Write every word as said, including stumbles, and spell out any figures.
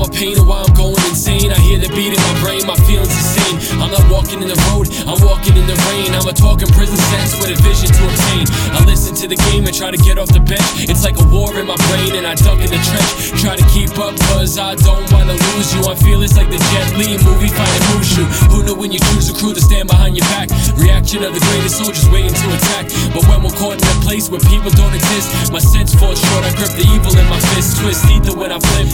my pain and why I'm going insane. I hear the beat in my brain, my feelings insane. I'm not walking in the road, I'm walking in the rain. I'm a talking prison sentence with a vision to obtain. I listen to the game and try to get off the bench. It's like a war in my brain and I duck in the trench. Try to keep up cause I don't wanna lose you. I feel it's like the Jet Li movie fighting Mushu. Who knew when you choose a crew to stand behind your back? Reaction of the greatest soldiers waiting to attack. But when we're caught in a place where people don't exist, my sense falls short, I grip the evil in my fist. Twist ether when I flip.